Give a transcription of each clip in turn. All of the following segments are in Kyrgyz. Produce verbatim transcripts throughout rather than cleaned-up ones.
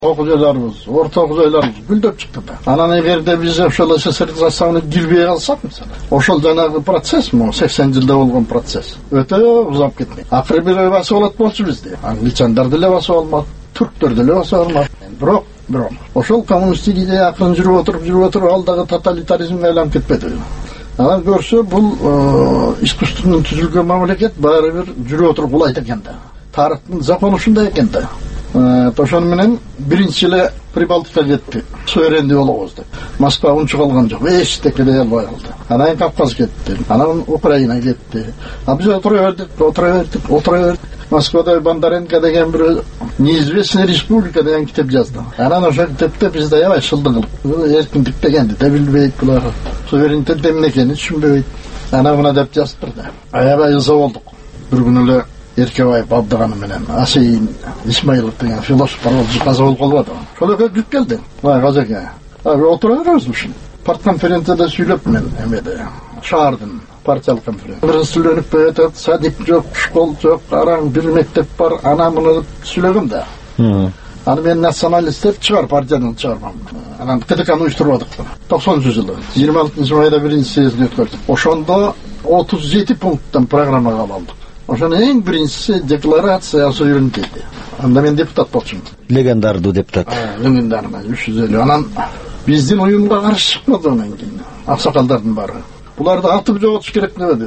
окуу жайларыбыз, орто окуу жайларыбыз гүлдөп чыкты да. Анан эгерде биз ошол СССР составына кирбей калсак, мисалы, ошол жанагы процесс, могу сексен жылда болгон процесс өтө узап кетмек. Акыры бир басып алат болчу бизди. Англичандар деле басып алмак, түрктөр деле басып алмак. Бирок, бирок ошол коммунисттик идея акырын жүрүп отуруп, жүрүп отуруп ал дагы тоталитаризмге айланып кетпеди. Анан көрсө бул искусственный түзүлгөн мамлекет баары бир жүрүп отуруп улайт экен да. Тарыхтын закону ушундай экен да. Ошону менен биринчи эле Прибалтикага кетти. Суверендүү болобуз деп. Москва унчук алган жок. Эч текелей албай калды. Анан Кавказ кетти. Анан Украина кетти. А биз отура бердик, отура бердик, отура бердик. Москвада Бондаренко деген бир неизвестная республика деген китеп жазды. Анан ошол китепте бизде аябай шылдык кылып, эркиндик дегенди де билбейт булар. Суверенитет эмне экенин түшүнбөйт. Анан мына деп жазыптырды. Аябай ыза болдук. Бир күнү эле Эркебаев Абдыганы менен Асейин Исмаилов деген философтор каза болуп калбады. Ошол экөө жүк келди. Бай казаке. Ага отура беребиз ушун. Партконференцияда сүйлөп мен эмеде. Шаардын партиялык конференция. Бир сүйлөнүп өтөт, садик жок, школ жок, араң бир мектеп бар, ана муну сүйлөгөм да. Аны мен националисттер чыгар партиядан чыгармам. Анан КДКны уюштурбадык. токсонунчу жылы жыйырма алтынчы майда биринчи съездин өткөрдүк. Ошондо отуз жети пункттан программа кабыл алдык. Ошонун эң биринчиси декларация о суверенитете. Анда мен депутат болчумун. Легендардуу депутат. Легендарный үч жүз элүү. Анан биздин уюмга каршы чыкмады анан кийин. Аксакалдардын баары. Буларды атып жоготуш керек дебеди.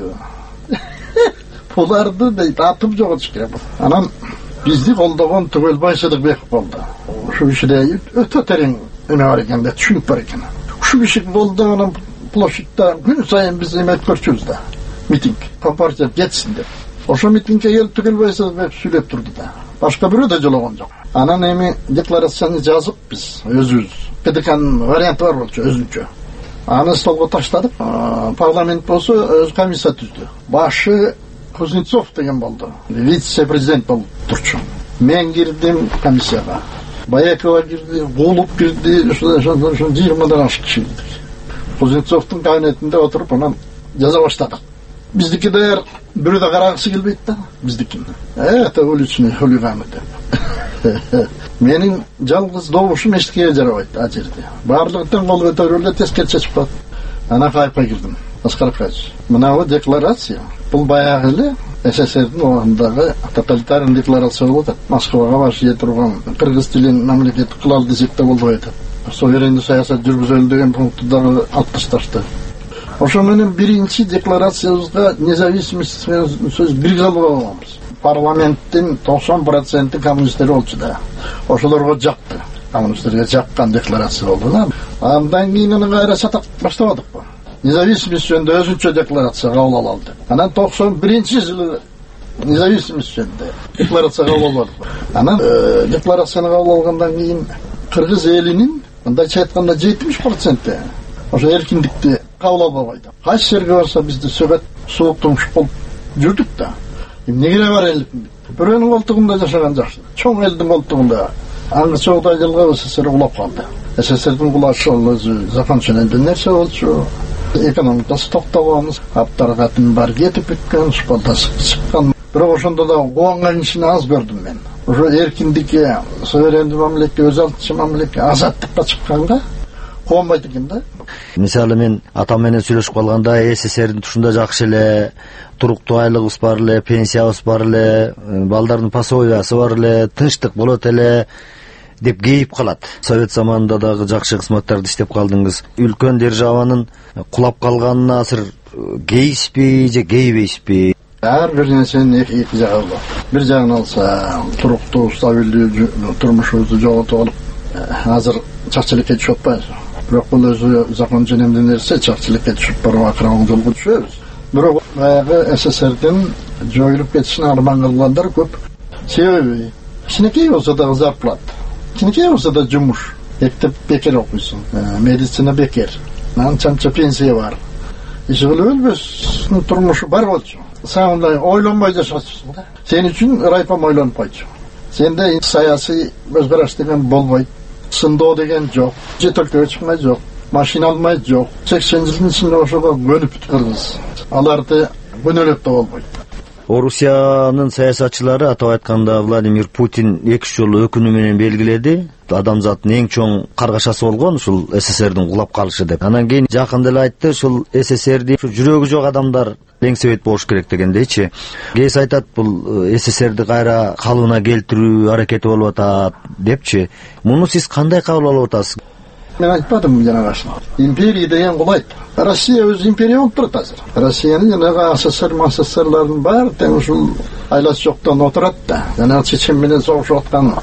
Буларды дейт атып жоготуш керек. Анан бизди колдогон Түгөлбай Сыдыкбеков болду. Ушул кишиде өтө терең эме бар экен да, түшүнүк бар экен. Ушул киши болду, анан площадьта күн сайын биз эме өткөрчүбүз да. Митинг. Компартия кетсин деп. Ошо митингге келип Түгөлбай Сыдыкбеков сүйлөп турду да. Башка бирөө да жологон жок. Анан эми декларацияны жазып биз өзүбүз. КДКнын варианты бар болчу өзүнчө. Аны столго таштадык. Парламент болсо өз комиссия түздү. Башы Кузнецов деген болду. Вице-президент болуп турчу. Мен кирдим комиссияга. Баякова кирди, Гулуп кирди, ошо жыйырмадан ашык киши кирди. Кузнецовдун кабинетинде отуруп анан жаза баштадык. Биздики да бирөө да карагысы келбейт да, биздикини. Это уличный хулиганы деп. Менин жалгыз добушум эчкеге жарабайт а жерде. Баардыгын кол көтөрүп тескер чечип коет. Ана кайпка кирдим. Аскарович. Мына декларация. Бул баягы эле СССРдин убагындагы тоталитарный декларация болуп атат. Москвага баш жете турган кыргыз тилин мамлекет кылалы десек да болбой атат. Суверендүү саясат жүргүзөлү деген пунктты дагы алып ташташты. Ошо менен биринчи декларациябызга независимость сөз бирге алып алганбыз. Парламенттин токсон проценти коммунисттер болчу да. Ошолорго жакты. Коммунисттерге жаккан декларация болду да. Андан кийин аны кайра сатап баштабадыкпы. Независимость жөнүндө өзүнчө декларация кабыл алынды. Анан токсон биринчи жылы независимость жөнүндө декларация кабыл алынды. Анан декларацияны кабыл алгандан кийин кыргыз элинин мындайча айтканда жетимиш проценти ошо эркиндикти кабыл албай койду. Кайсы жерге барса бизди сөгөт, суук тумуш болуп жүрдүк да. Эмнеге бар эл? Бирөөнүн колтугунда жашаган жакшы. Чоң элдин колтугунда аңгы чогда жылга СССР улап калды. СССРдин кулашы өзү закончененден нерсе болчу. Экономикасы токтогон, аптаргатын бар кетип кеткен, школдасы чыккан. Бирок ошондо да кубанган кишини аз көрдүм мен. Ошо эркиндикке, суверендүү мамлекетке, өз алдынча мамлекетке, азаттыкка чыкканга кубанбайт экен да. Мисалы мен атам менен сүйлөшүп калганда СССРдин тушунда жакшы эле, туруктуу айлыгыбыз бар эле, пенсиябыз бар эле, балдардын пособиясы бар эле, тынчтык болот эле деп кейип калат. Совет заманында дагы жакшы кызматтарды иштеп калдыңыз. Үлкөн державанын кулап калганына азыр кейиспи же кейбейсизби? Ар бир нерсенин эки жагы бар. Бир жагын алса, туруктуу, стабилдүү турмушубузду жоготуп алып, азыр чакчылыкка түшүп атпайбыз. Бирок бул өзү закон женемдүү нерсе, чакчылыкка түшүп барып акыры оң жолго түшөбүз. Бирок баягы СССРдин жоюлуп кетишине арман кылгандар көп. Себеби кичинекей болсо дагы зарплата, кичинекей болсо да жумуш, мектеп бекер окуйсуң, медицина бекер, анча-мынча пенсия бар. Иш кылып өлбөстүн турмушу бар болчу. Сен ойлонбой жашайсың да. Сен үчүн райком ойлонуп койчу. Сенде саясий көз караш деген болбойт. Сындоо деген жок. Жет өлкөгө чыкмай жок. Машина алмай жок. сексен жылдын ичинде ошого көнүп кыргыз. Аларды көнөлөп да болбойт. Орусиянын саясатчылары атап айтканда Владимир Путин эки жолу өкүнүү менен белгиледи. адамзаттын эң чоң каргашасы болгон ушул СССРдин кулап калышы деп. Анан кийин жакында эле айтты, ушул СССРди жүрөгү жок адамдар эңсебейт болуш керек дегендейчи. Кээси айтат, бул СССРди кайра калыбына келтирүү аракети болуп атат депчи. Муну сиз кандай кабыл алып атасыз? Мен айтпадым жанагы. Империя деген кулайт. Россия өз империя болуп турат азыр. Россиянын жанагы СССР, СССРлардын баары тең ушул айласы жоктон отурат да. Жанагы чечен менен согушуп аткан.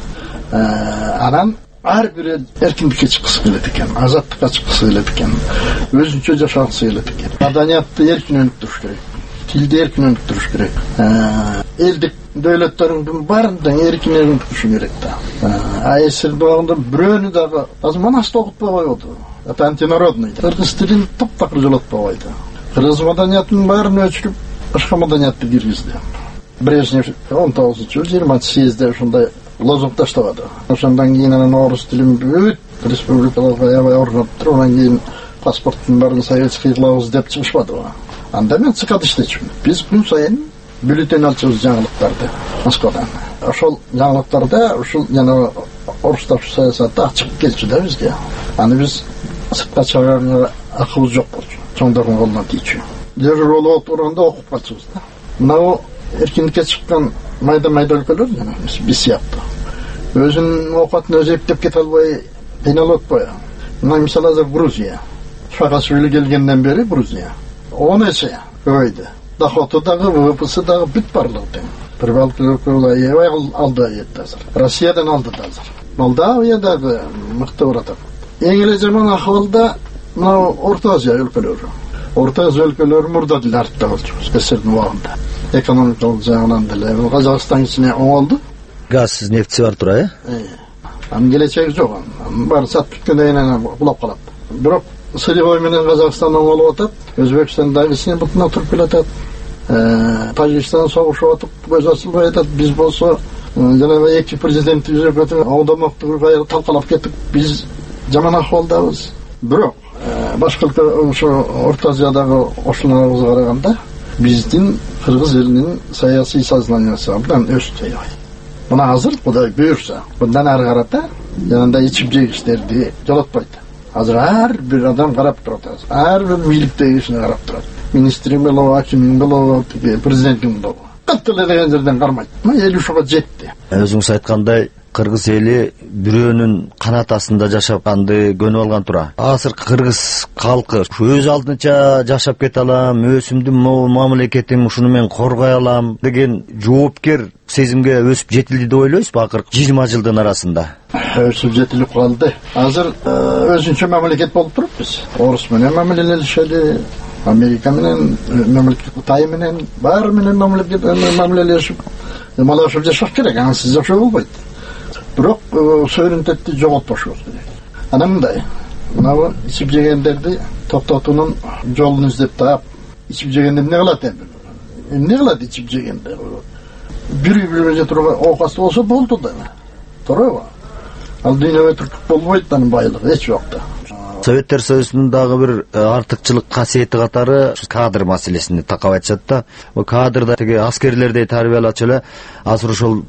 Анан ар бир эркиндикке чыккысы келет экен, азаттыкка чыккысы келет экен, өзүнчө жашагысы келет экен. Маданиятты эркин өнүктүрүш керек, тилди эркин өнүктүрүш керек. Элдик дөөлөттөрүнүн баарында эркин өнүктүрүш керек да. А СССР багында бирөөнү дагы азыр манасты окутпай койду. Это антинародный. Кыргыз тилин таптакыр жолотпой койду. Кыргыз маданиятынын баарын өчүрүп, башка маданиятты киргизди. Брежнев он тогузунчу жыйырманчы съезде ушундай лозунг таштабады. Ошондон кийин анан орус тилин бүт республикаларга аябай орнотуп туруп, анан кийин паспорттун баарын советский кылабыз деп чыгышпадыбы. Анда мен ЦКда иштечүмүн. Биз күн сайын бюллетень алчубуз жаңылыктарды Москвадан. Ошол жаңылыктарда ушул жана орус тапшы саясаты ачык келчү да бизге. Аны биз сыртка чыгарганга акыбыз жок болчу. Чоңдордун колунан тийчү. Жер болуп турганда окуп калчубуз да. Мынау эркиндикке чыккан майда-майда өлкөлөр жана биз сыяктуу. Өзүнүн оокатын өзү эптеп кете албай кыйналып атпайбы? Мына мисалы азыр Грузия. Саакашвили келгенден бери Грузия он эсе көбөйдү. Доходу дагы, ВВПсы дагы бүт барлыгы тең. Бир балкы өлкөлөр аябай алда кетти азыр. Россиядан алды да азыр. Молдавия дагы мыкты баратат. Эң эле жаман акыбалда мына Орто Азия өлкөлөрү. Орто Азия өлкөлөрү мурда деле артта болчу СССРдин убагында. Экономикалык жагынан деле Казакстан ичине оңолду. Газ, нефти бар тура, э? Анын келечеги жок. Баары сатып бүткөндөн кийин кулап калат. Бирок Сырыгой менен Казакстан оңолуп атат, Өзбекстан дагы ичине бутуна туруп келатат. Тажикстан согушуп атып, көз ачылбай атат. Биз болсо жанагы эки президент жүзөкөтү оңдомокту кайра талкалап кеттик. Биз жаман акыбалдабыз. Бирок башка ошо Орто Азиядагы ошолорго караганда биздин кыргыз элинин саясий сознаниясы абдан өстү. Мына азыр Кудай буйрса, мындан ары карата жанагындай ичип жегичтерди жолотпойт. Азыр ар бир адам карап турат. Ар бир бийликтеги кишини карап турат. Министрин болобу, акимин болобу, президенттин болобу. Катты эле деген жерден кармайт. Мына эл ушуга жетти. Өзүңүз айткандай, кыргыз эли бирөөнүн канат астында жашаганды көнүп алган тура. Азыр кыргыз калкы өз алдынча жашап кете алам, өзүмдүн мамлекетим ушуну мен коргой алам деген жоопкер сезимге өсүп жетилди деп ойлойсузбу акыркы жыйырма жылдын арасында? Өсүп жетилип калды. Азыр өзүнчө мамлекет болуп турупбуз. Орус менен мамилелешели, Америка менен мамлекет, Кытай менен, баары менен мамлекет мамилелешип, малашып жашаш керек. Ансыз жашоо болбойт. Бирок суверенитетти жоготпошубуз керек. Анан мындай, мына ичип жегендерди токтотуунун жолун издеп таап, ичип жегенде эмне кылат эми? Эмне кылат ичип жегенде? Бири-бирине турган оокасы болсо болду да. Туурабы? Ал дүйнөгө түртүк болбойт анын байлыгы эч убакта. Советтер Союзунун дагы бир артыкчылык касиети катары кадр маселесини такап айтышат да. Бул кадрда теги аскерлердей тарбиялачу эле азыр ошол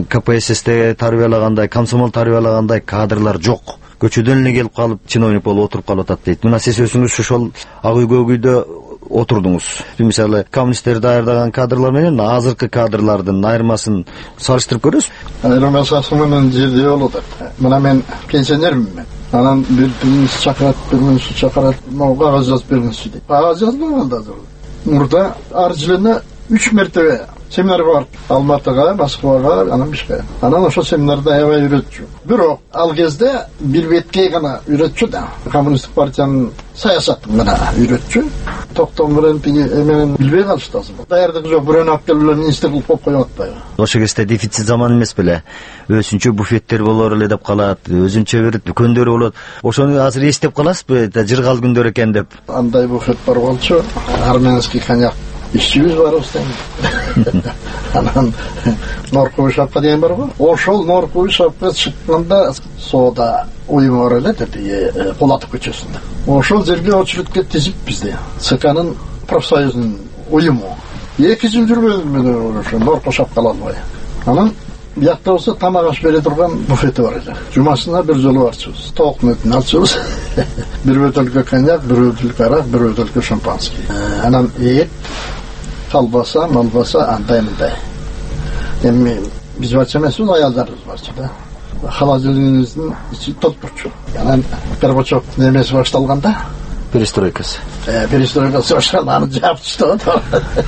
КПССте тарбиялагандай, комсомол тарбиялагандай кадрлар жок. Көчөдөн эле келип калып, чиновник болуп отуруп калып атат дейт. Мына сиз өзүңүз ошол ак үйгө үйдө отурдуңуз. Мисалы, коммунисттер даярдаган кадрлар менен азыркы кадрлардын айырмасын салыштырып көрөсүз? Айырмасы менен жерде болуп атат. Мына мен пенсионермин. Анан биринчи чакырат, биринчи чакырат, могу кагаз жазып бергенсиз дейт. Кагаз жаздым азыр. Мурда ар жылына үч мертебе семинарга барып, Алматыга, Москвага, анан Бишкекке. Анан ошол семинарда аябай үйрөтчү. Бирок ал кезде бир беткей гана үйрөтчү да. Коммунисттик партиянын саясатын гана үйрөтчү. Токтом менен тиги эменен билбей калышты азыр. Даярдык жок, бирөөнү алып келип эле министр кылып коюп коюп атпайбы? Ошол кезде дефицит заман эмес беле? Өзүнчө буфеттер болор эле деп калат, өзүнчө бир дүкөндөр болот. Ошону азыр эстеп каласызбы? Жыргал күндөр экен деп. Андай буфет бар болчу, армянский коньяк ичибиз барыбыз тең. Анан Норковый шапка деген бар го. Ошол Норковый шапка чыкканда соода уюму бар эле деди, Полатов көчөсүндө. Ошол жерге очередке тизип бизде ЦКнын профсоюзунун уюму. эки жыл жүрбөдүм мен ошо Норковый шапка ала албай. Анан Биякта болсо тамак аш бере турган буфети бар эле. Жумасына бир жолу барчыбыз. Токтун этин алчыбыз. Бир бөтөлкө коньяк, бир бөтөлкө арак, бир бөтөлкө шампанский. Анан ет, колбаса, малбаса, андай мындай. Эми биз барча эмесбиз, аялдарыбыз барча да. Холодильнигибиздин ичи толтурчу. Анан Горбачевдун эмеси башталганда, перестройкасы. Э, перестройкасы башталганда аны жаап таштап.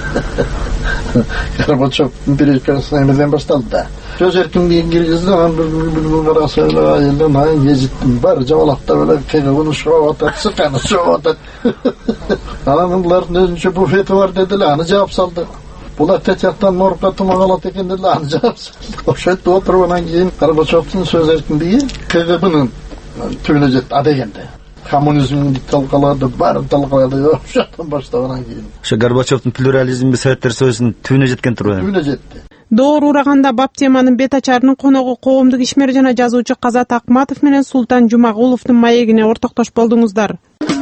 Горбачевдун перестройкасы эмеден башталды да. Сөз эркиндигин киргизди, анан бир караса эле айылдан айын гезиттин баары жабалактап эле кыйгыбын шоп атат, сыканы шоп атат. Анан булардын өзүнчө буфети бар деди эле, аны жаап салды. Булар течактан моргка тумак алат экен деди, аны жаап салды. Ошо жерде отуруп анан кийин Горбачевдун сөз эркиндиги кыйгыбынын түбүнө жетти, а дегенде. Коммунизмди талкалады, баарын талкалады, ошондон баштап анан кийин. Ошо Горбачевдун плюрализмби Советтер Союзунун түбүнө жеткен турбайбы? Түбүнө жетти. Доор ураганда бап теманын бет ачарынын коногу коомдук ишмер жана жазуучу Казат Акматов менен Султан Жумагуловдун маегине ортоктош болдуңуздар.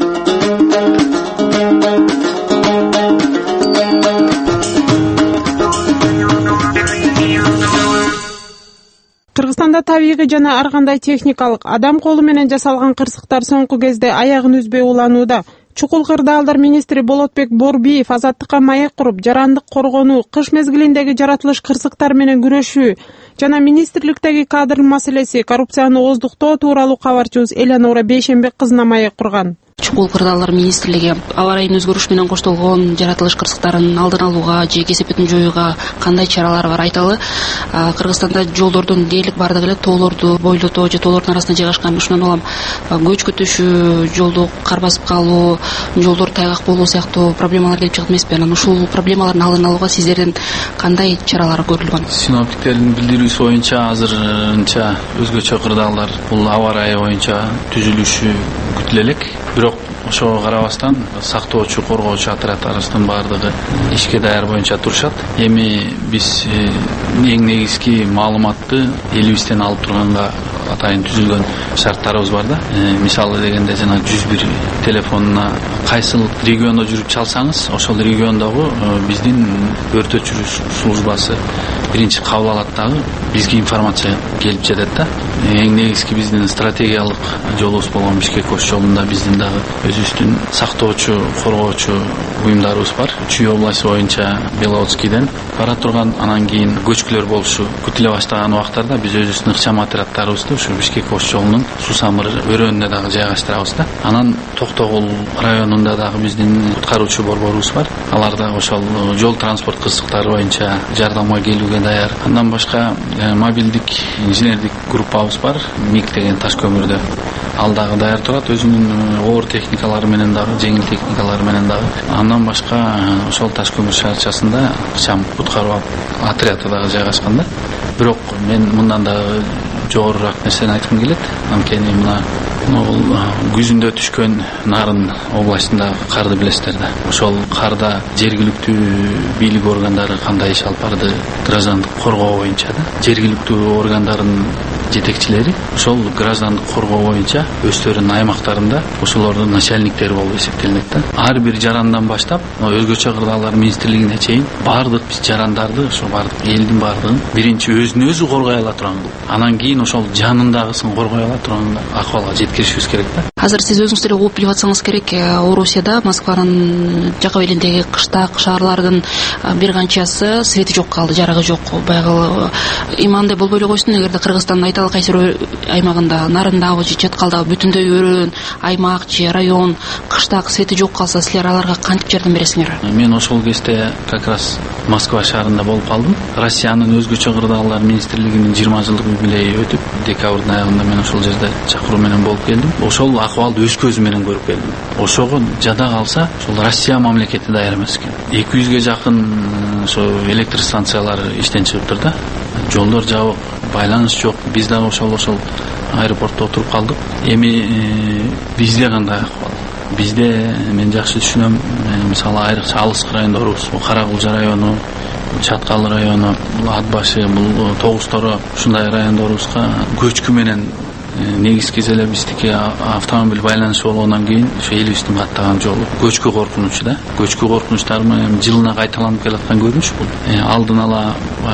Кыргызстанда табигый жана ар кандай техникалык адам колу менен жасалган кырсыктар соңку кезде аягын үзбөй уланууда. Чукул кырдаалдар министри Болотбек Борбиев азаттыкка маек куруп, жарандык коргонуу, кыш мезгилиндеги жаратылыш кырсыктар менен күрөшүү жана министрликтеги кадр маселеси, коррупцияны ооздуктоо тууралуу кабарчыбыз Элеонора Бейшембек кызына маек курган. Чукул кырдаалдар министрлиги аба райынын өзгөрүшү менен коштолгон жаратылыш кырсыктарын алдын алууга же кесепетин жоюуга кандай чаралар бар айталы. Кыргызстанда жолдордун дээрлик бардыгы эле тоолорду бойлотуу же тоолордун арасында жайгашкан, ушундан улам көчкү түшүү, жолду кар басып калуу, жолдор тайгак болуу сыяктуу проблемалар келип чыгат эмеспи? Анан ушул проблемалардын алдын алууга сиздердин кандай чаралар көрүлгөн? Синоптиктердин билдирүүсү боюнча азырынча өзгөчө кырдаалдар бул аба ырайы боюнча түзүлүшү күтүлө элек. Бирок ошого карабастан сактоочу, коргоочу отряддарыбыздын баардыгы ишке даяр боюнча турушат. Эми биз эң негизги маалыматты элибизден алып турганга атайын түзүлгөн шарттарыбыз бар да. Э, мисалы дегенде жана жүз бир телефонуна кайсыл региондо жүрүп чалсаңыз, ошол региондогу биздин өрт өчүрүш службасы биринчи кабыл алат дагы, бизге информация келип жетет да. Эң негизги биздин стратегиялык жолубуз болгон Бишкек кош жолунда биздин дагы өзүбүздүн сактоочу, коргоочу уюмдарыбыз бар. Чүй областы боюнча Беловодскийден бара турган, анан кийин көчкүлөр болушу күтүлө баштаган убактарда биз өзүбүздүн ыкчам отряддарыбызды ушу Бишкек кош жолунун Сусамыр өрөөнүнө дагы жайгаштырабыз да. Анан Токтогул районунда дагы биздин куткаруучу борборубуз бар. Алар да ошол жол транспорт кырсыктары боюнча жардамга келүүгө даяр. Андан башка мобилдик инженердик группабыз бар, МИГ деген таш көмүрдө. Ал дагы даяр турат, өзүнүн оор техникалары менен дагы, жеңил техникалары менен дагы. Андан башка ошол таш көмүр шаарчасында ыкчам куткаруу отряды дагы жайгашкан да. Бирок мен мындан дагы жогорураак нерсени айткым келет. Анткени мына күзүндө түшкөн Нарын областындагы карды билесиздер да. Ошол карда жергиликтүү бийлик органдары кандай иш алып барды, граждандык коргоо боюнча да. Жергиликтүү органдардын жетекчилери ошол граждандык коргоо боюнча өздөрүнүн аймактарында ошолордун начальниктери болуп эсептелинет да. Ар бир жарандан баштап өзгөчө кырдаалдар министрлигине чейин баардык биз жарандарды, ошо баардык элдин баардыгын биринчи өзүн өзү коргой ала турган, анан кийин ошол жанындагысын коргой ала турган акыбалга жеткиришибиз керек да. Азыр сиз өзүңүз деле угуп билип атсаңыз керек, Орусияда, Москванын жакка белиндеги кыштак шаарлардын бир канчасы свети жок калды, жарыгы жок. Байгы имандай болбой эле койсун, эгерде Кыргызстандын айталы кайсы аймагында, Нарындагы же Чаткалдагы бүтүндөй өрөөн аймак же район кыштак свети жок калса, силер аларга кантип жардам бересиңер? Мен ошол кезде как раз Москва шаарында болуп калдым. Россиянын өзгөчө кырдаалдар министрлигинин жыйырма жылдык юбилейи өтүп, декабрдын аягында мен ошол жерде чакыруу менен болуп келдим. Ошол акыбалды өз көзүм менен көрүп келдим. Ошого жада калса, ошол Россия мамлекети даяр эмес экен. эки жүзгө жакын ошо электр станциялары иштен чыгыптыр да. Жолдор жабык, байланыш жок. Биз дагы ошол ошол аэропортто отуруп калдык. Эми бизде кандай акыбал? Бизде мен жакшы түшүнөм, мисалы айрыкча алыскы райондорубуз, Каракулжа району, Чаткал району, Ат башы, бул Тогуз Торо ушундай райондорубузга көчкү менен негизгisi эле биздики автомобиль байланышы болгондон кийин ошо элибиздин каттаган жолу көчкү коркунучу да. Көчкү коркунучтармы эми жылына кайталанып келаткан көрүнүш бул. Алдын ала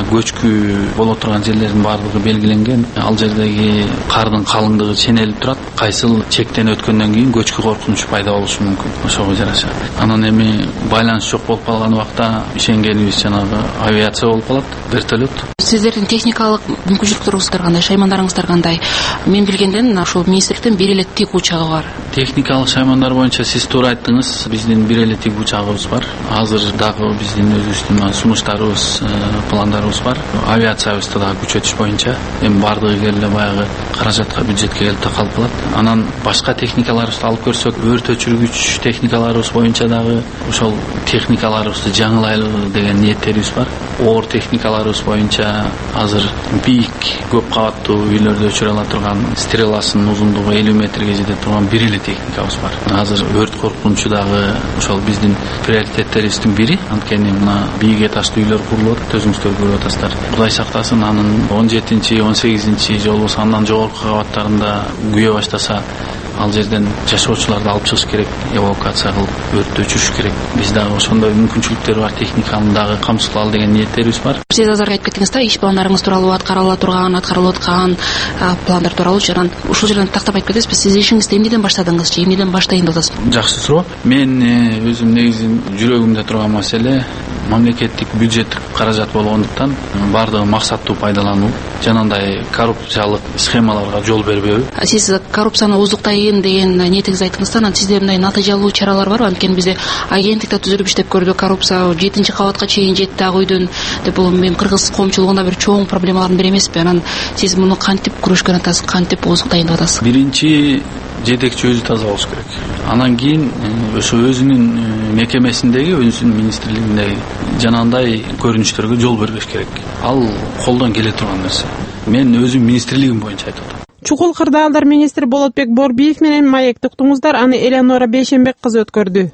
көчкү боло турган жерлердин баардыгы белгиленген. Ал жердеги кардын калыңдыгы ченелип турат. Кайсыл чектен өткөндөн кийин көчкү коркунучу пайда болушу мүмкүн. Ошого жараша. Анан эми байланыш жок болуп калган убакта ишенгенибиз жанагы авиация болуп калат, вертолет. Сиздердин техникалык мүмкүнчүлүктөрүңүздөр кандай, шаймандарыңыздар кандай? Мен билгенден ошол министрликтин бир эле тик учагы бар. Техникалык шаймандар боюнча сиз туура айттыңыз. Биздин бир эле тик учагыбыз бар. Азыр дагы биздин өзүбүздүн сунуштарыбыз, пландарыбыз бар. Авиациябызды дагы күчөтүш боюнча эми баардыгы келе баягы каражатка, бюджетке келип такалып калат. Анан башка техникаларыбызды алып көрсөк, өрт өчүргүч техникаларыбыз боюнча дагы ошол техникаларыбызды жаңылайлы деген ниеттерибиз бар. Оор техникаларыбыз боюнча азыр бийик көп кабаттуу үйлөрдө өчүрө ала турган, стреласынын узундугу элүү метрге жете турган бир эле техникабыз бар. Азыр өрт коркунучу дагы ошол биздин приоритеттерибиздин бири. Анткени мына бийик этаждуу үйлөр курулуп атат, өзүңүздөр көрүп атасыздар. Кудай сактасын, анын он жетинчи, он сегизинчи же болбосо андан жогорку кабаттарында күйө баштаса, ал жерден жашоочуларды алып чыгыш керек, эвакуация кылып өрттү өчүрүш керек. Биз дагы ошондой мүмкүнчүлүктөр бар, техниканы дагы камсыздалалы деген ниеттерибиз бар. Сиз азыр айтып кеттиңиз да, иш пландарыңыз тууралуу, аткарыла турган, аткарылып аткан пландар тууралуу. Жаран ушул жерден тактап айтып кетесизби, сиз ишиңизди эмнеден баштадыңыз же эмнеден баштайын деп атасыз? Жакшы суроо. Мен өзүм негизи жүрөгүмдө турган маселе мамлекеттик бюджеттик каражат болгондуктан баардыгы максаттуу пайдалануу, жанагындай коррупциялык схемаларга жол бербөө. Сиз коррупцияны уздуктайын деген ниетиңизди айттыңыз да, анан сизде мындай натыйжалуу чаралар барбы? Анткени бизде агенттикте түзүлүп иштеп көрдүк, коррупция жетинчи кабатка чейин жетти ак үйдөн деп, бул мен кыргыз коомчулугунда бир чоң проблемалардын бири эмеспи? Анан сиз муну кантип күрөшкөн атасыз, кантип уздуктайын деп атасыз? Биринчи жетекчи өзү таза болуш керек. Анан кийин ошо өзүнүн мекемесиндеги, өзүнүн министрлигиндеги жанагындай көрүнүштөргө жол бербеш керек. Ал колдон келе турган нерсе. Мен өзүм министрлигим боюнча айтып атам. Чукул кырдаалдар министри Болотбек Борбиев менен маекти уктуңуздар, аны Элеонора Бейшенбек кызы өткөрдү.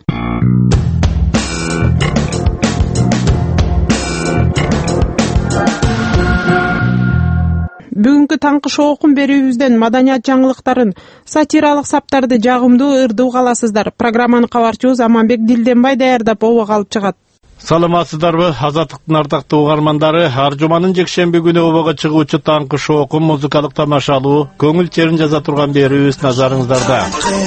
Бүгүнкү таңкы шоокун берүүбүздөн маданият жаңылыктарын, сатиралык саптарды жагымдуу, ырдуу каласыздар. Программаны кабарчыбыз Аманбек Дилденбай даярдап обого алып чыгат. Саламатсыздарбы, Азаттыктын ардактуу угармандары? Ар жуманын жекшемби күнү обого чыгуучу таңкы шоокун музыкалык тамашалуу, көңүл черин жаза турган берүүбүз назарыңыздарда.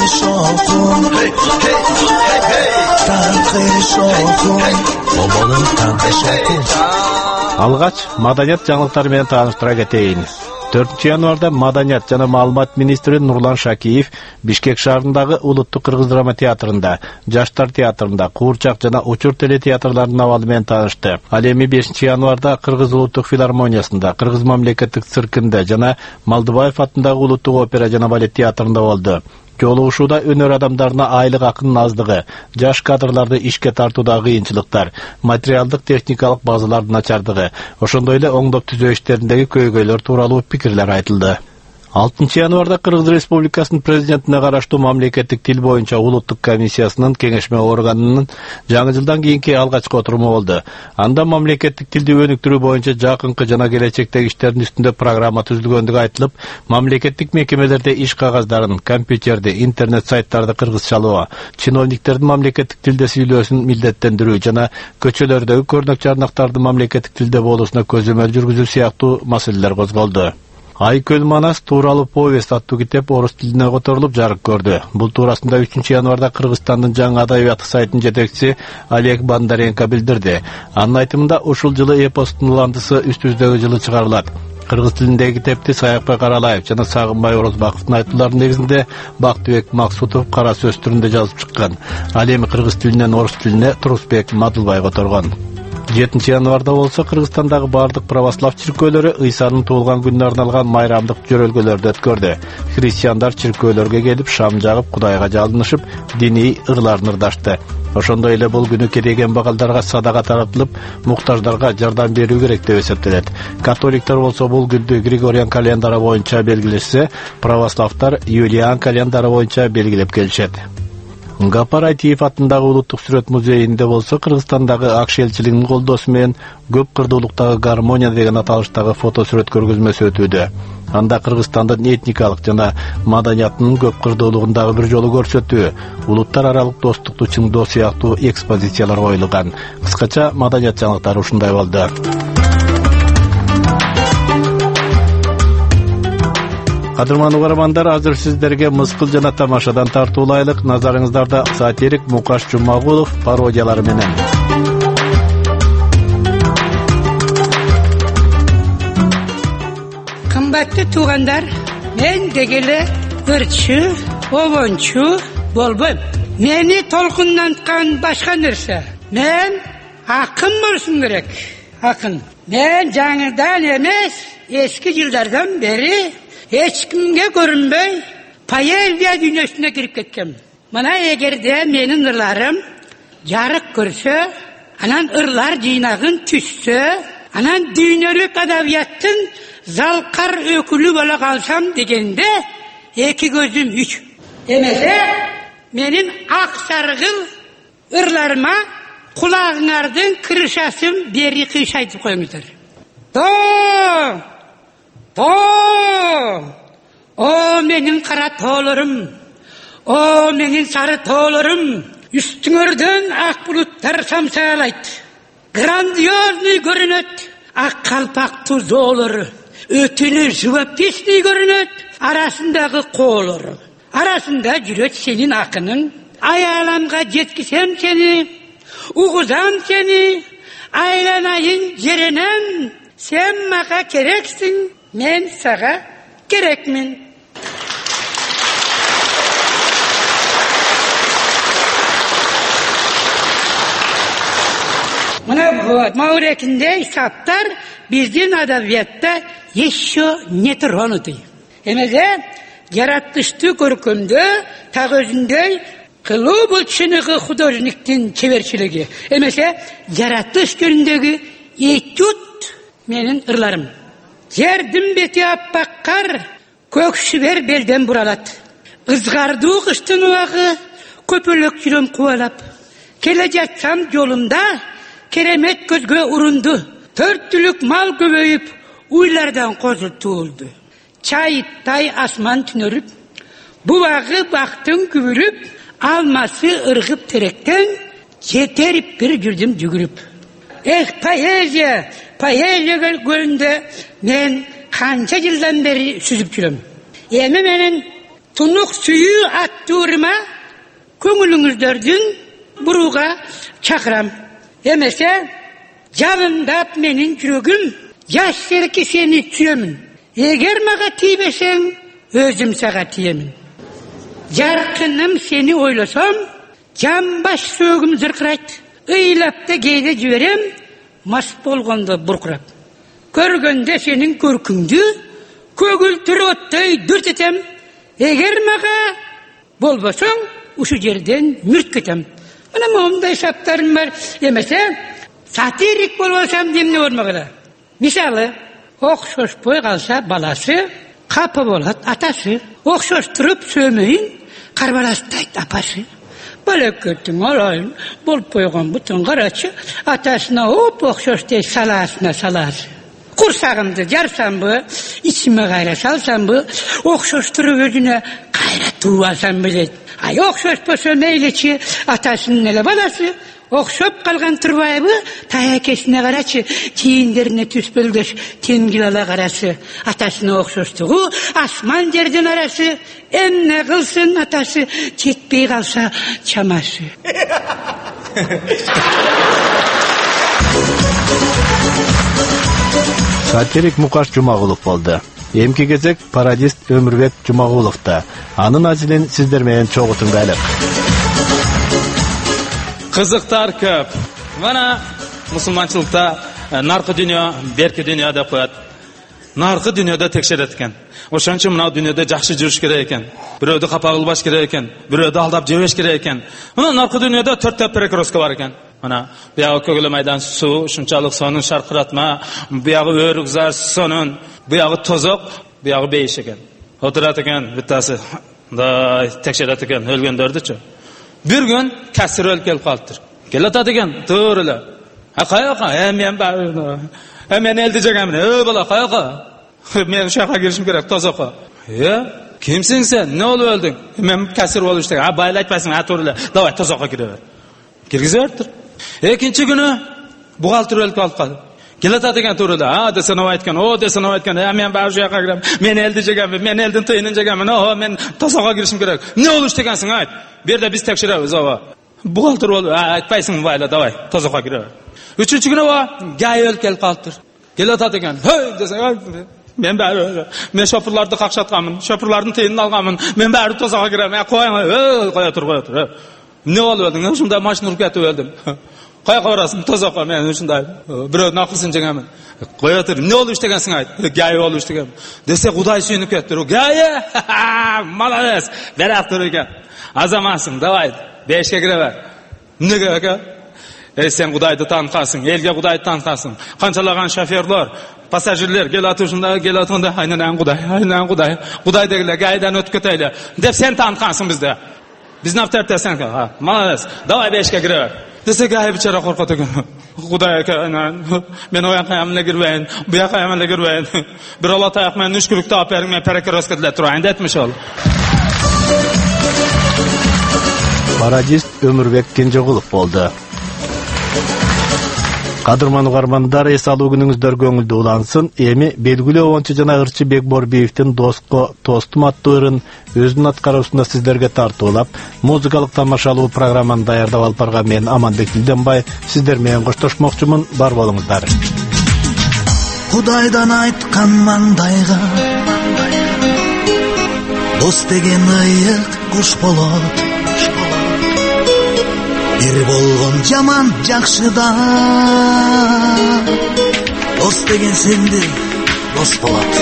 Алгач маданият жаңылыктары менен тааныштыра кетейин. төртүнчү январда Маданият жана маалымат министри Нурлан Шакиев Бишкек шаарындагы Улуттук кыргыз драма театрында, Жаштар театрында, Куурчак жана Учур теле театрларынын абалы менен таанышты. Ал эми бешинчи январда Кыргыз улуттук филармониясында, Кыргыз мамлекеттик циркинде жана Малдыбаев атындагы Улуттук опера жана балет театрында болду. Жолугушууда өнөр адамдарына айлык акынын аздыгы, жаш кадрларды ишке тартуудагы кыйынчылыктар, материалдык техникалык базалардын начардыгы, ошондой эле оңдоп түзөө иштериндеги көйгөйлөр тууралуу пикирлер айтылды. алтынчы январда Кыргыз Республикасынын президентине караштуу мамлекеттик тил боюнча Улуттук комиссиясынын кеңешме органынын жаңы жылдан кийинки алгачкы отуруму болду. Анда мамлекеттик тилди өнүктүрүү боюнча жакынкы жана келечектеги иштердин үстүндө программа түзүлгөндүгү айтылып, мамлекеттик мекемелерде иш кагаздарын, компьютерди, интернет сайттарды кыргызчалоо, чиновниктердин мамлекеттик тилде сүйлөөсүн милдеттендирүү жана көчөлөрдөгү көрнөк жарнактардын мамлекеттик тилде болуусуна көзөмөл жүргүзүү сыяктуу маселелер козголду. Айкөл Манас тууралуу повесть аттуу китеп орус тилине которулуп жарык көрдү. Бул туурасында үчүнчү январда Кыргызстандын жаңы адабияты сайтынын жетекчиси Олег Бондаренко билдирди. Анын айтымында ушул жылы эпостун уландысы үстүбүздөгү жылы чыгарылат. Кыргыз тилиндеги китепти Саякбай Каралаев жана Сагынбай Орозбаковдун айтууларынын негизинде Бактыбек Максутов кара сөз түрүндө жазып чыккан. Ал эми кыргыз тилинен орус тилине Турусбек Мадылбай которгон. жетинчи январда болсо Кыргызстандагы бардык православ чиркөөлөрү Ыйсанын туулган күнүнө арналган майрамдык жөрөлгөлөрдү өткөрдү. Христиандар чиркөөлөргө келип шам жагып, Кудайга жалынышып, диний ырларын ырдашты. Ошондой эле бул күнү кереген багалдарга садага таратылып, муктаждарга жардам берүү керек деп эсептелет. Католиктер болсо бул күндү Григориан календары боюнча белгилешсе, православтар Юлиан календары боюнча белгилеп келишет. Гапар Айтиев атындагы улуттук сүрөт музейинде болсо Кыргызстандагы АКШ элчилигинин колдоосу менен көп кырдуулуктагы гармония деген аталыштагы фото сүрөт көргөзмөсү өтүүдө. Анда Кыргызстандын этникалык жана маданиятынын көп кырдуулугундагы бир жолу көрсөтүү, улуттар аралык достукту чыңдоо сыяктуу экспозициялар коюлган. Кыскача маданият жаңылыктары ушундай болду. Кадырман угармандар, азыр сиздерге мыскыл жана тамашадан тартуулайлык, назарыңыздарда сатирик Мукаш Жумагулов пародиялары менен. Кымбатты туугандар, мен дегеле ырчы, обончу болбойм. Мени толкунданткан башка нерсе. Мен акын болсун керек. Акын. Мен жаңыдан эмес, эски жылдардан бери эч кимге көрүнбөй поэзия дүйнөсүнө кирип кеткем. Мына эгерде менин ырларым жарык көрсө, анан ырлар жыйнагын түшсө, анан дүйнөлүк адабияттын залкар өкүлү боло калсам дегенде эки көзүм үч. Эмесе менин ак саргыл ырларыма кулагыңардын кырышасын бери кыйшайтып коюңуздар. То! То! О менин кара тоолорум, о менин сары тоолорум, үстүңөрдөн ак булуттар самсаалайт. Грандиозный көрүнөт ак калпактуу жоолору, өтүнү живописный көрүнөт арасындагы коолору. Арасында жүрөт сенин акының, аяламга жеткисем сени, угузам сени, айланайын жеренем, сен мага керексиң, мен сага керекмин. Мына вот, маурекинде саптар биздин адабиятта еще не тронуты. Эмеде жаратылышты көркөмдө так өзүндөй кылуу булчыныгы художниктин чеберчилиги. Эмесе жаратылыш жөнүндөгү этюд менин ырларым. Жердин бети аппак кар, көк шибер белден буралат. Ызгардуу кыштын убагы көпөлөк жүрөм кубалап. Келе жатсам жолумда керемет көзгө урунду. Төрт түлүк мал көбөйүп, уйлардан козу туулду. Чайыттай асман түнөрүп, бубагы бактын күбүрүп, алмасы ыргып теректен, жетерип бир жүрдүм жүгүрүп. Эх, поэзия, поэзия көлүндө мен канча жылдан бери сүзүп жүрөм. Эми менин тунук сүйүү аттуурыма көңүлүңүздөрдүн бурууга чакырам. Эмесе жалындап менин жүрөгүм, жаш серки сени сүйөмүн. Эгер мага тийбесең, өзүм сага тиемин. Жаркыным сени ойлосом, жамбаш сөөгүм зыркырайт. Ыйлап да кээде жиберем, мас болгондо буркурап. Көргөндө сенин көркүңдү, көгүлтүр оттой дүрт этем. Эгер мага болбосоң, ушу жерден мүрт кетем. Мына моундай саптарым бар. Эмесе сатирик болбосам демне болмагыла. Мисалы, окшошпой калса баласы, капа болот атасы. Окшоштуруп сөөмөйүн, карбаластайт апасы. Балекеттің алайын, болып қойған бұтын қарачы, атасына оп оқшош дей саласына саласы. Құрсағымды жарсам бы, içime қайра салсам бы, оқшоштырып өзіне қайра туып алсам білет. Ай оқшош болса мейлечі, атасының әлі баласы, оқшоп қалған тұрбайбы, таякесіне қарачы, тиіндеріне түспілгіш, тенгілала қарасы. Атасына оқшоштығы, асман жерден арасы, әмне қылсын атасы, жетпей қалса чамасы. Сатирик Мукаш Жумагулов болду. Эмки кезек пародист Өмүрбек Жумагуловда. Анын азилин сиздер менен чогуу тыңдайлык. Кызыктар көп. Мана мусулманчылыкта наркы дүйнө, берки дүйнө деп коет. Наркы дүйнөдө текшерет экен. Ошон үчүн мына дүйнөдө жакшы жүрүш керек экен. Бирөөдү капа кылбаш керек экен. Бирөөдү алдап жебеш керек экен. Мына наркы дүйнөдө төрттө перекроска бар экен. Мана буягы көгөлө майдан суу, ушунчалык сонун шаркыратма, буягы өрүк зар сонун, буягы тозок, буягы бейиш экен. Отурат экен биттасы. Да текшерет экен өлгөндөрдүчү. Bir gün kasır öl kelip kalıptır. Gelata degen tığır ele. Ha kayaka, he men bari. He men elde jegemine, ö bala kayaka. Men şaka girişim gerek, tozaka. Ya, kimsin sen? Ne olup öldün? Men kasır bolup işte. Ha baylatpaysın, ha tığır ele. Davay tozaka girever. Girgiziverdir. Ekinci günü buğaltır ölüp kalıp kalıp. Gelata degen tığır ele. Ha desen o aytken, o desen o aytken. Ha men bari şaka girem. Men elde jegemi, men eldin tıyının jegemi. O men tozaka girişim gerek. Ne oluş degensin ayt. Bir de biz tekşiremiz ova. Buğaltır ol, aytpaysyň bayla, davay, tozaka girever. Üçüncü güne va, gay öl kelip kalıptır. Gelata degen, hey desen, men bäri, men şopurlardy kakşatgamyn, şopurlaryň teýinini algamyn, men bäri tozaka girem, koýaň, koýa tur, koýa tur. Ne boldy, şunda maşyna urup ketip öldüm. Koýa barasyn, tozaka men şunday, biröw nakysyn jegemin. Koýa tur, ne bolup iştegensiň aýt, gay bolup iştegem. Dese Hudaý süýnüp ketdir, o gay, malades, berak tur eken. Azamansın, davay, beşke girever. Ne gerek ya? E sen Hudaýdy tanıtansın, elge Hudaýdy tanıtansın. Kançalagan şoförler, pasajirler gel atışında, gel atında, aynen Hudaý, aynen Hudaý. Hudaý degiler, gaýdan ötüp keteýler. Dep sen tanıtansın bizde. Biz nap tertesen, ha, malades, davay beşke girever. Dese gaýy biçara korkat eken. Hudaý eken, aynen, men oýan kaýamyna girbeýin, bu ýa kaýamyna girbeýin. Bir Allah taýak men nüşkürlikde aperiň men pereke röskedle turaýyn etmiş ol. Paradist Ömürbek Kenjegulov boldu. Kadırman ugarmanдар, es alуу günüňizder göňülde ulansın. Emi belgili oyunçu jana ırçı Bekborbiýewdiň Dostko Tostum attyýryn özüniň atkarusynda sizlerge tartуулap, muzikalyk tamaşalуу programmany daýardap alyp bargan men Amanbek Dildenbay sizler menen goştoşmokçumyn, bar bolуңуздар. Hudaýdan aýtkan mandayga dost degen ýyk kuş bolot. Bir bolgon jaman jakşyda dost degen sendey dost bolat.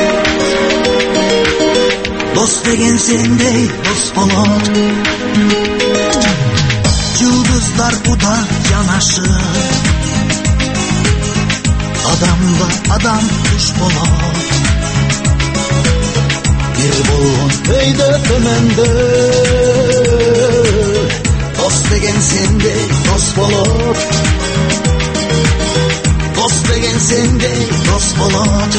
Dost degen sendey dost bolat. Yıldızlar uda yanaşır, adamla adam kuş bolat. Bir bolgon öýde tömende dost degen sendey dost bolat. Dost degen sendey dost bolat.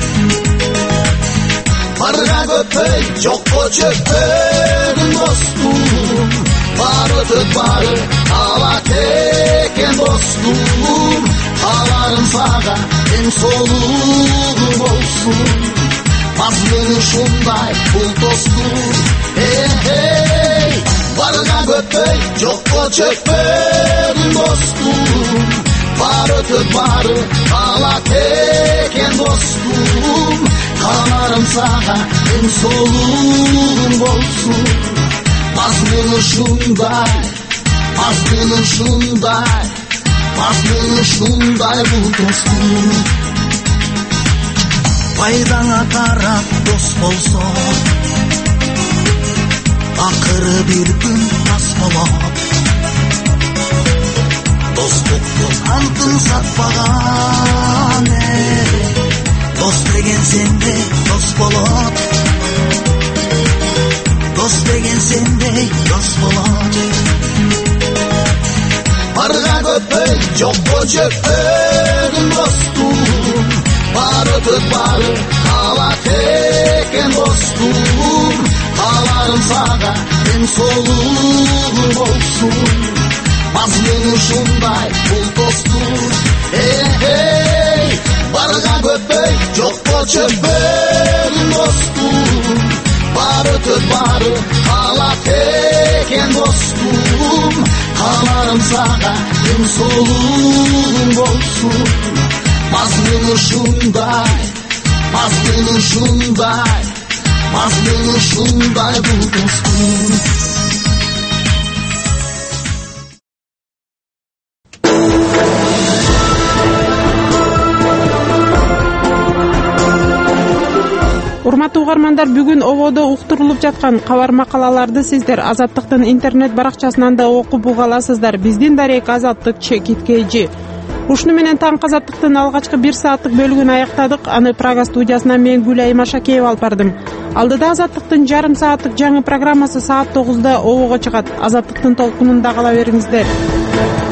Barga göpey, jokko çöpöň dostum. Bar ötüp bary, ala teken dostum. Alarym saga, en soluğum bolsun. Mazmunu şunday, bul dostum. Hey hey, barga göpey, jokko çöpöň dostum. Bar ötüp bary, ala teken dostum. Kalarım sağa, en soluğum bolsun. Mazmunu şunday, mazmunu şunday, mazmunu şunday bu dostum. Paydana tarap dost bolson, akırı bir gün tas bolat. Dostluktun altın satmagan, dost degen sendey dost bolat. Dost degen sendey dost bolat. Barga göpey, jokko çöpöň dostum. Bar ötüp bary, ala teken dostum. Alarym saga, en soluğum bolsun. Mazmunu şunday, bul dostum. Hey hey, barga göpey, jokko çöpöň dostum. Bar ötüp bary, ala teken dostum. Kalarym saga, en soluğum bolsun. Mazmunu şunday, mazmunu şunday, mazmunu şunday bu dostum. Урматтуу угармандар, бүгүн ободо уктурулуп жаткан кабар макалаларды сиздер Азаттыктын интернет баракчасынан да окуп уга аласыздар. Биздин дарек Азаттык чекит кей жи. Ушуну менен таңкы Азаттыктын алгачкы бир сааттык бөлүгүн аяктадык. Аны Прага студиясынан мен Гүлайым Ашакеева алып бардым. Алдыда Азаттыктын жарым сааттык жаңы программасы саат тогузда обого чыгат. Азаттыктын толкунунда кала бериңиздер.